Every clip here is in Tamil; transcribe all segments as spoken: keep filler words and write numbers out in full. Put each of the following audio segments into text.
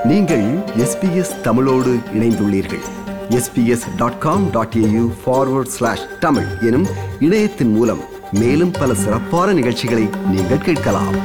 நீங்கள் எஸ்பிஎஸ் தமிழோடு இணைந்துள்ளீர்கள். SBS dot com dot AU forward slash Tamil எனும் இணையத்தின் மூலம் மேலும் பல சிறப்பான நிகழ்ச்சிகளை நீங்கள் கேட்கலாம்.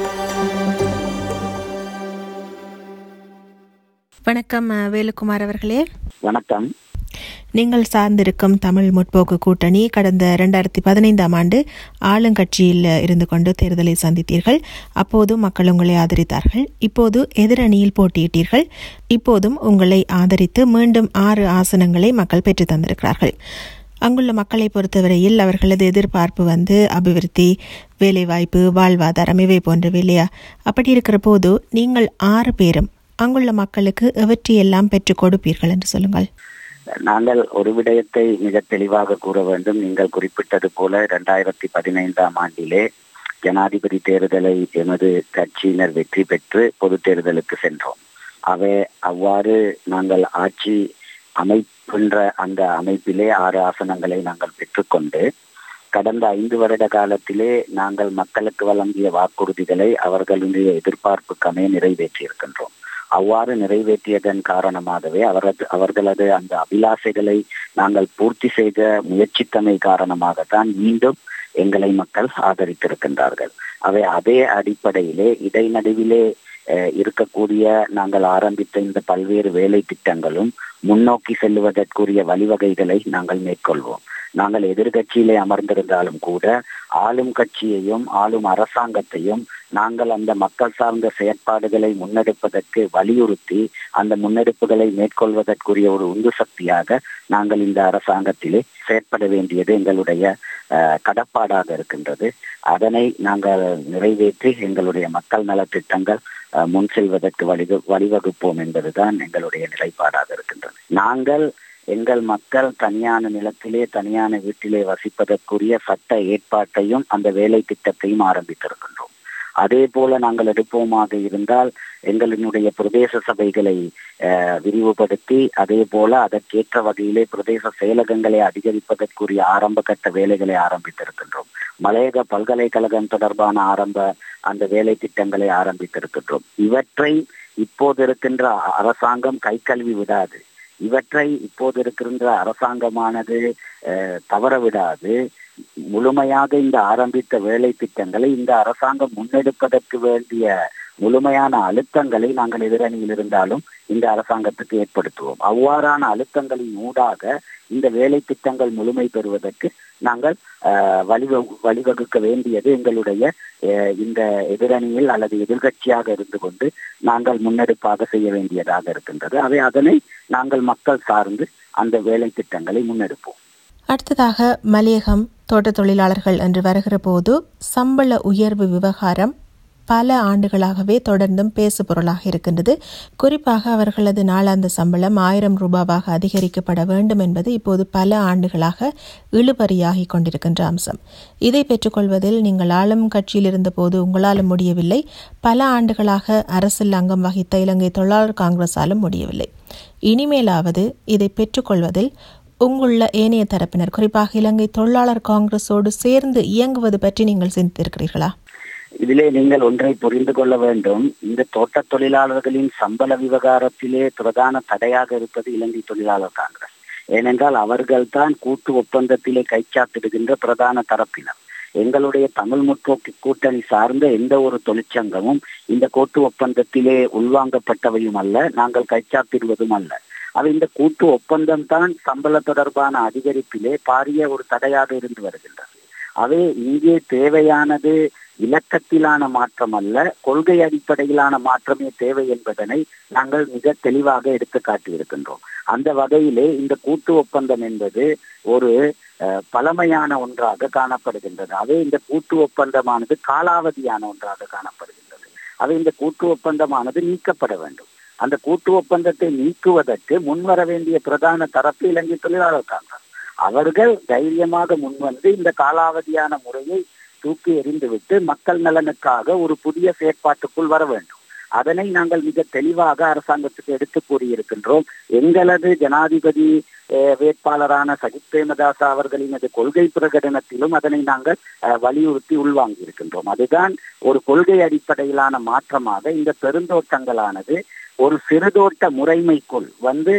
வணக்கம் வேலுக்குமார் அவர்களே. வணக்கம். நீங்கள் சார்ந்திருக்கும் தமிழ் முற்போக்கு கூட்டணி கடந்த இரண்டாயிரத்தி பதினைந்தாம் ஆண்டு ஆளுங்கட்சியில் இருந்து கொண்டு தேர்தலை சந்தித்தீர்கள். அப்போதும் மக்கள் உங்களை ஆதரித்தார்கள். இப்போது எதிரணியில் போட்டியிட்டீர்கள். இப்போதும் உங்களை ஆதரித்து மீண்டும் ஆறு ஆசனங்களை மக்கள் பெற்று தந்திருக்கிறார்கள். அங்குள்ள மக்களை பொறுத்தவரையில் அவர்களது எதிர்பார்ப்பு வந்து அபிவிருத்தி, வேலைவாய்ப்பு, வாழ்வாதாரம் இவை போன்றவை இல்லையா? அப்படி இருக்கிற போது நீங்கள் ஆறு பேரும் அங்குள்ள மக்களுக்கு எவற்றையெல்லாம் பெற்றுக் கொடுப்பீர்கள் என்று சொல்லுங்கள். நாங்கள் ஒரு விடயத்தை மிக தெளிவாக கூற வேண்டும். நீங்கள் குறிப்பிட்டது போல இரண்டாயிரத்தி பதினைந்தாம் ஆண்டிலே ஜனாதிபதி தேர்தலை எமது கட்சியினர் வெற்றி பெற்று பொது தேர்தலுக்கு சென்றோம். அவை அவ்வாறு நாங்கள் ஆட்சி அமைக்கின்ற அந்த அமைப்பிலே ஆறு ஆசனங்களை நாங்கள் பெற்றுக்கொண்டு கடந்த ஐந்து வருட காலத்திலே நாங்கள் மக்களுக்கு வழங்கிய வாக்குறுதிகளை அவர்களுடைய எதிர்பார்ப்புக்கமே நிறைவேற்றியிருக்கின்றோம். அவ்வாறு நிறைவேற்றியதன் காரணமாகவே அவரது அவர்களது அந்த அபிலாசைகளை நாங்கள் பூர்த்தி செய்த முயற்சித்தமை காரணமாகத்தான் மீண்டும் எங்களை மக்கள் ஆதரித்திருக்கின்றார்கள். அவை அதே அடிப்படையிலே இடைநடுவிலே இருக்கக்கூடிய நாங்கள் ஆரம்பித்த இந்த பல்வேறு வேலை திட்டங்களும் முன்னோக்கி செல்லுவதற்குரிய வழிவகைகளை நாங்கள் மேற்கொள்வோம். நாங்கள் எதிர்கட்சியிலே அமர்ந்திருந்தாலும் கூட ஆளும் கட்சியையும் ஆளும் அரசாங்கத்தையும் நாங்கள் அந்த மக்கள் சார்ந்த செயற்பாடுகளை முன்னெடுப்பதற்கு வலியுறுத்தி அந்த முன்னெடுப்புகளை மேற்கொள்வதற்குரிய ஒரு உந்து சக்தியாக நாங்கள் இந்த அரசாங்கத்திலே செயற்பட வேண்டியது எங்களுடைய கடப்பாடாக இருக்கின்றது. அதனை நாங்கள் நிறைவேற்றி எங்களுடைய மக்கள் நலத்திட்டங்கள் முன் செல்வதற்கு வழி வழிவகுப்போம் என்பதுதான் எங்களுடைய நிலைப்பாடாக இருக்கின்றது. நாங்கள் எங்கள் மக்கள் தனியான நிலத்திலே தனியான வீட்டிலே வசிப்பதற்குரிய சட்ட ஏற்பாட்டையும் அந்த வேலை திட்டத்தையும் ஆரம்பித்திருக்கின்றோம். அதே போல நாங்கள் எடுப்போமாக இருந்தால் எங்களினுடைய பிரதேச சபைகளை விரிவுபடுத்தி அதே போல அதற்கேற்ற வகையிலே பிரதேச செயலகங்களை அதிகரிப்பதற்குரிய ஆரம்ப கட்ட வேலைகளை ஆரம்பித்திருக்கின்றோம். மலையக பல்கலைக்கழகம் தொடர்பான ஆரம்ப அந்த வேலை திட்டங்களை ஆரம்பித்திருக்கின்றோம். இவற்றை இப்போது இருக்கின்ற அரசாங்கம் கை கழுவி விடாது. இவற்றை இப்போது இருக்கின்ற அரசாங்கமானது தவற விடாது. முழுமையாக இந்த ஆரம்பித்த வேலை திட்டங்களை இந்த அரசாங்கம் முன்னெடுப்பதற்கு வேண்டிய முழுமையான அழுத்தங்களை நாங்கள் எதிரணியில் இருந்தாலும் இந்த அரசாங்கத்துக்கு ஏற்படுத்துவோம். அவ்வாறான அழுத்தங்களின் ஊடாக இந்த வேலை திட்டங்கள் முழுமை பெறுவதற்கு நாங்கள் வழிவகு வழிவகுக்க வேண்டியது எங்களுடைய இந்த எதிரணியில் அல்லது எதிர்கட்சியாக இருந்து கொண்டு நாங்கள் முன்னெடுப்பாக செய்ய வேண்டியதாக இருக்கின்றது. அவை அதனை நாங்கள் மக்கள் சார்ந்து அந்த வேலை திட்டங்களை முன்னெடுப்போம். அடுத்ததாக மலையகம் தோட்ட தொழிலாளர்கள் என்று வருகிற போது சம்பள உயர்வு விவகாரம் பல ஆண்டுகளாகவே தொடர்ந்தும் பேசு பொருளாக இருக்கின்றது. குறிப்பாக அவர்களது நாளாந்த சம்பளம் ஆயிரம் ரூபாவாக அதிகரிக்கப்பட வேண்டும் என்பது இப்போது பல ஆண்டுகளாக இழுபறியாகி கொண்டிருக்கின்ற அம்சம். இதை பெற்றுக்கொள்வதில் நீங்கள் ஆளும் கட்சியில் இருந்த போது உங்களாலும் முடியவில்லை. பல ஆண்டுகளாக அரசில் அங்கம் வகித்த இலங்கை தொழிலாளர் காங்கிரஸாலும் முடியவில்லை. இனிமேலாவது இதை பெற்றுக்கொள்வதில் உங்களுள்ள ஏனைய தரப்பினர், குறிப்பாக இலங்கை தொழிலாளர் காங்கிரஸோடு சேர்ந்து இயங்குவது பற்றி நீங்கள் சிந்தித்திருக்கிறீர்களா? இதிலே நீங்கள் ஒன்றை புரிந்து கொள்ள வேண்டும். இந்த தோட்ட தொழிலாளர்களின் சம்பள விவகாரத்திலே பிரதான தடையாக இருப்பது இலங்கை தொழிலாளர் காங்கிரஸ். ஏனென்றால் அவர்கள்தான் கூட்டு ஒப்பந்தத்திலே கைச்சாத்திடுகின்ற பிரதான தரப்பினர். எங்களுடைய தமிழ் முற்போக்கு கூட்டணி சார்ந்த எந்த ஒரு தொழிற்சங்கமும் இந்த கூட்டு ஒப்பந்தத்திலே உள்வாங்கப்பட்டவையும் அல்ல, நாங்கள் கைச்சாத்திடுவதும் அல்ல. அது இந்த கூட்டு ஒப்பந்தம் தான் சம்பள தொடர்பான அதிகரிப்பிலே பாரிய ஒரு தடையாக இருந்து வருகின்றது. அவை இங்கே தேவையானது இலக்கத்திலான மாற்றம் அல்ல, கொள்கை அடிப்படையிலான மாற்றமே தேவை என்பதனை நாங்கள் மிக தெளிவாக எடுத்து காட்டியிருக்கின்றோம். அந்த வகையிலே இந்த கூட்டு ஒப்பந்தம் என்பது ஒரு பழமையான ஒன்றாக காணப்படுகின்றது. அவை இந்த கூட்டு ஒப்பந்தமானது காலாவதியான ஒன்றாக காணப்படுகின்றது. அவை இந்த கூட்டு ஒப்பந்தமானது நீக்கப்பட வேண்டும். அந்த கூட்டு ஒப்பந்தத்தை நீக்குவதற்கு முன்வர வேண்டிய பிரதான தரப்பு இலங்கை தொழிலாளர் காங்கிரஸ். அவர்கள் தைரியமாக முன்வந்து இந்த காலாவதியான முறையை தூக்கி எறிந்துவிட்டு மக்கள் நலனுக்காக ஒரு புதிய செயற்பாட்டுக்குள் வர வேண்டும். அதனை நாங்கள் மிக தெளிவாக அரசாங்கத்துக்கு எடுத்து கூறியிருக்கின்றோம். எங்களது ஜனாதிபதி வேட்பாளரான சஜித் பிரேமதாச அவர்களினது கொள்கை பிரகடனத்திலும் அதனை நாங்கள் வலியுறுத்தி உள்வாங்கி இருக்கின்றோம். அதுதான் ஒரு கொள்கை அடிப்படையிலான மாற்றமாக இந்த பெருந்தோட்டங்களானது ஒரு சிறுதோட்ட முறைமைக்குள் வந்து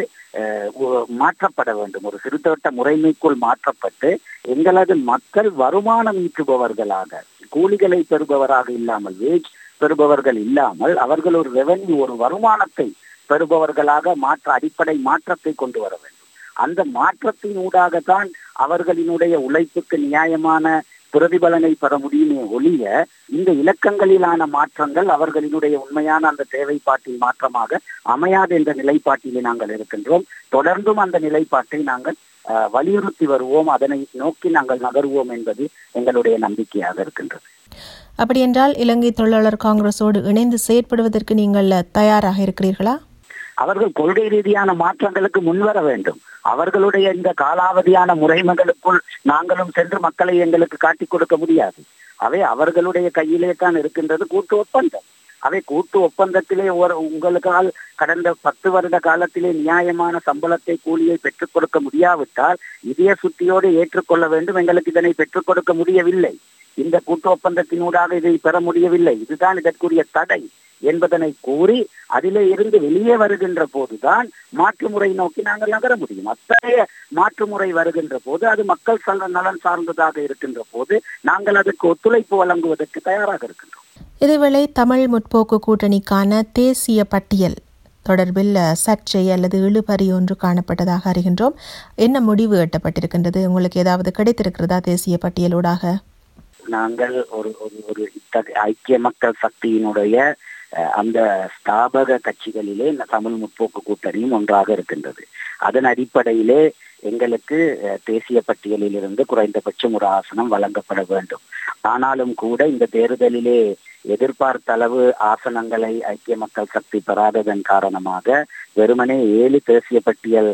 மாற்றப்பட வேண்டும். ஒரு சிறுதோட்ட முறைமைக்குள் மாற்றப்பட்டு எங்களது மக்கள் வருமானம் ஈட்டுபவர்களாக, கூலிகளை பெறுபவராக இல்லாமல், வேஜ் பெறுபவர்கள் இல்லாமல் அவர்கள் ஒரு ரெவென்யூ, ஒரு வருமானத்தை பெறுபவர்களாக மாற்ற அடிப்படை மாற்றத்தை கொண்டு வர வேண்டும். அந்த மாற்றத்தின் ஊடாகத்தான் அவர்களினுடைய உழைப்புக்கு நியாயமான பிரதிபலனை பெற முடியுமே ஒழிய இந்த இலக்கங்களிலான மாற்றங்கள் அவர்களினுடைய உண்மையான அந்த தேவைப்பாட்டின் மாற்றமாக அமையாது என்ற நிலைப்பாட்டிலே நாங்கள் இருக்கின்றோம். தொடர்ந்தும் அந்த நிலைப்பாட்டை நாங்கள் வலியுறுத்தி வருவோம், அதனை நோக்கி நாங்கள் நகர்வோம் என்பது எங்களுடைய நம்பிக்கையாக இருக்கின்றது. அப்படி என்றால் இலங்கை தொழிலாளர் காங்கிரஸோடு இணைந்து செயற்படுவதற்கு நீங்கள் தயாராக இருக்கிறீர்களா? அவர்கள் கொள்கை ரீதியான மாற்றங்களுக்கு முன்வர வேண்டும். அவர்களுடைய இந்த காலாவதியான முறைமைகளுக்குள் நாங்களும் சென்று மக்களை எங்களுக்கு காட்டிக் கொடுக்க முடியாது. அவை அவர்களுடைய கையிலே தான் இருக்கின்றது கூட்டு ஒப்பந்தம். அவை கூட்டு ஒப்பந்தத்திலே ஒரு உங்களுக்கால் கடந்த பத்து வருட காலத்திலே நியாயமான சம்பளத்தை, கூலியை பெற்றுக் கொடுக்க முடியாவிட்டால் இதய சுத்தியோடு ஏற்றுக்கொள்ள வேண்டும். எங்களுக்கு இதனை பெற்றுக் கொடுக்க முடியவில்லை, இந்த கூட்டு ஒப்பந்தத்தினூடாக இதை பெற முடியவில்லை, இதுதான் இதற்குரிய தடை என்பதனை கூறி அதிலே இருந்து வெளியே வருகின்ற போதுதான் மாற்று முறை நோக்கி நாங்கள் நகர முடியும். அத்தகைய மாற்று முறை வருகின்ற போது அது மக்கள் நலன் சார்ந்ததாக இருக்கின்ற போது நாங்கள் அதற்கு ஒத்துழைப்பு வழங்குவதற்கு தயாராக இருக்கின்றோம். இதேவேளை தமிழ் முற்போக்கு கூட்டணிக்கான தேசிய பட்டியல் தொடர்பில் சர்ச்சை அல்லது இழுபறி ஒன்று காணப்பட்டதாக அறிகின்றோம். என்ன முடிவு எட்டப்பட்டிருக்கின்றது? உங்களுக்கு ஏதாவது கிடைத்திருக்கிறதா தேசிய பட்டியலூடாக? நாங்கள் ஒரு ஒரு ஐக்கிய மக்கள் சக்தியினுடைய அந்த ஸ்தாபக கட்சிகளிலே தமிழ் முற்போக்கு கூட்டணியும் ஒன்றாக இருக்கின்றது. அதன் அடிப்படையிலே எங்களுக்கு தேசிய பட்டியலில் இருந்து குறைந்தபட்சம் ஒரு ஆசனம் வழங்கப்பட வேண்டும். ஆனாலும் கூட இந்த தேர்தலிலே எதிர்பார்த்த அளவு ஆசனங்களை ஐக்கிய மக்கள் சக்தி பெறாததன் காரணமாக வெறுமனே ஏழு தேசிய பட்டியல்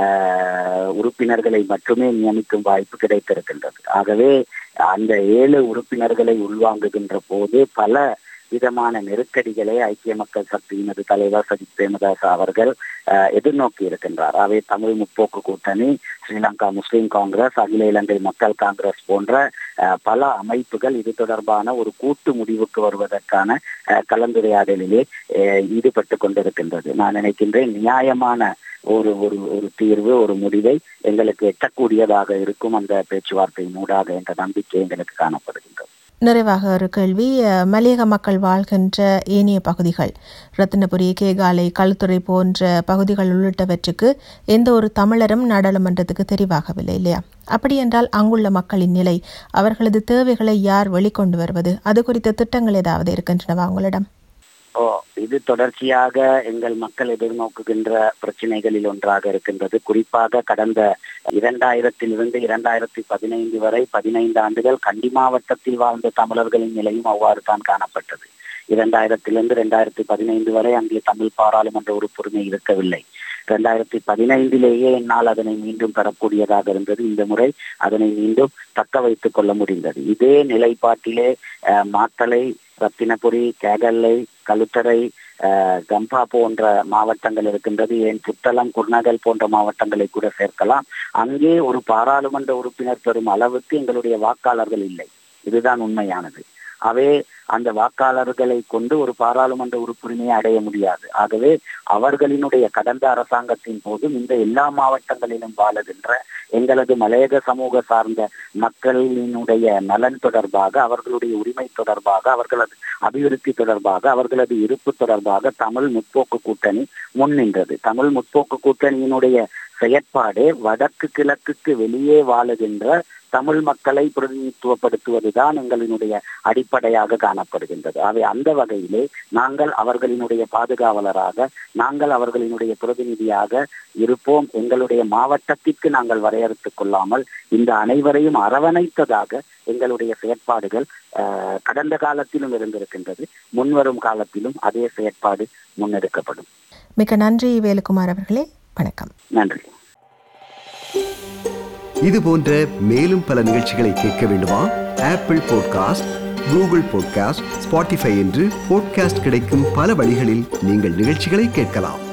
உறுப்பினர்களை மட்டுமே நியமிக்கும் வாய்ப்பு கிடைத்திருக்கின்றது. ஆகவே அந்த ஏழு உறுப்பினர்களை உள்வாங்குகின்ற போது பல விதமான நெருக்கடிகளை ஐக்கிய மக்கள் சக்தியினது தலைவர் சஜித் பிரேமதாச அவர்கள் எதிர்நோக்கி இருக்கின்றார். அவை தமிழ் முற்போக்கு கூட்டணி, ஸ்ரீலங்கா முஸ்லிம் காங்கிரஸ், அகில இலங்கை மக்கள் காங்கிரஸ் போன்ற பல அமைப்புகள் இது தொடர்பான ஒரு கூட்டு முடிவுக்கு வருவதற்கான கலந்துரையாடலிலே ஈடுபட்டு கொண்டிருக்கின்றது. நான் நினைக்கின்றேன் நியாயமான ஒரு ஒரு ஒரு தீர்வு, ஒரு முடிவை எங்களுக்கு எட்டக்கூடியதாக இருக்கும் அந்த பேச்சுவார்த்தையின் ஊடாக என்ற நம்பிக்கை எங்களுக்கு காணப்படுகின்றது. நிறைவாக ஒரு கேள்வி. மலையக மக்கள் வாழ்கின்ற ஏனைய பகுதிகள், ரத்தினபுரி, கேகாலை, களுத்துறை போன்ற பகுதிகள் உள்ளிட்டவற்றுக்கு எந்த ஒரு தமிழரும் நாடாளுமன்றத்துக்கு தெரிவாகவில்லை இல்லையா? அப்படி என்றால் அங்குள்ள மக்களின் நிலை, அவர்களது தேவைகளை யார் வெளிக்கொண்டு வருவது, அது குறித்த திட்டங்கள் ஏதாவது இருக்கின்றனவா உங்களிடம்? ஓ இது தொடர்ச்சியாக எங்கள் மக்கள் எதிர்நோக்குகின்ற பிரச்சனைகளில் ஒன்றாக இருக்கின்றது. குறிப்பாக கடந்த இரண்டாயிரத்திலிருந்து இரண்டாயிரத்தி பதினைந்து வரை பதினைந்து ஆண்டுகள் கண்டி மாவட்டத்தில் வாழ்ந்த தமிழர்களின் நிலையும் அவ்வாறு தான் காணப்பட்டது. இரண்டாயிரத்திலிருந்து இரண்டாயிரத்தி பதினைந்து வரை அங்கே தமிழ் பாராளுமன்ற உறுப்புரிமை இருக்கவில்லை. இரண்டாயிரத்தி பதினைந்திலேயே என்னால் அதனை மீண்டும் பெறக்கூடியதாக இருந்தது. இந்த முறை அதனை மீண்டும் தக்க வைத்துக் கொள்ள முடிந்தது. இதே நிலைப்பாட்டிலே மாத்தளை, ரத்தினபுரி, கேகல்லை, களுத்தரை, கம்பா போன்ற மாவட்டங்கள் இருக்கின்றது. ஏன் புத்தளம், குர்நாகல் போன்ற மாவட்டங்களை கூட சேர்க்கலாம். அங்கே ஒரு பாராளுமன்ற உறுப்பினர் பெறும் அளவுக்கு எங்களுடைய வாக்காளர்கள் இல்லை. இதுதான் உண்மையானது. அவே அந்த வாக்காளர்களை கொண்டு ஒரு பாராளுமன்ற உறுப்புரிமையை அடைய முடியாது. ஆகவே அவர்களினுடைய கடந்த அரசாங்கத்தின் போதும் இந்த எல்லா மாவட்டங்களிலும் வாழுகின்ற எங்களது மலையக சமூக சார்ந்த மக்களினுடைய நலன் தொடர்பாக, அவர்களுடைய உரிமை தொடர்பாக, அவர்களது அபிவிருத்தி தொடர்பாக, அவர்களது இருப்பு தொடர்பாக தமிழ் முற்போக்கு கூட்டணி முன்னின்றது. தமிழ் முற்போக்கு கூட்டணியினுடைய செயற்பாடு வடக்கு கிழக்குக்கு வெளியே வாழுகின்ற தமிழ் மக்களை பிரதிநிதித்துவப்படுத்துவதுதான் எங்களினுடைய அடிப்படையாக காணப்படுகின்றது. அவை அந்த வகையிலே நாங்கள் அவர்களினுடைய பாதுகாவலராக, நாங்கள் அவர்களினுடைய பிரதிநிதியாக இருப்போம். எங்களுடைய மாவட்டத்திற்கு நாங்கள் வரையறுத்துக் கொள்ளாமல் இந்த அனைவரையும் அரவணைத்ததாக எங்களுடைய செயற்பாடுகள் கடந்த காலத்திலும் இருந்திருக்கின்றது. முன்வரும் காலத்திலும் அதே செயற்பாடு முன்னெடுக்கப்படும். மிக நன்றி வேலுக்குமார் அவர்களே. வணக்கம். நன்றி. இது போன்ற மேலும் பல நிகழ்ச்சிகளை கேட்க வேண்டுமா? Apple podcast, Google podcast, Spotify என்று பாட்காஸ்ட் கிடைக்கும் பல வழிகளில் நீங்கள் நிகழ்ச்சிகளை கேட்கலாம்.